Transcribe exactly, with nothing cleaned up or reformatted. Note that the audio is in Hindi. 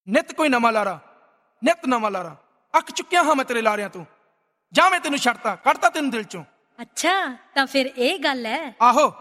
नित कोई नवा लारा, नित नवा लारा। अक चुक्या हाँ मैं तेरे लारियां तू। जा मैं तेनू छड़ता, कड़ता तेनू दिल चों। अच्छा तां फिर ਇਹ ਗੱਲ है। आहो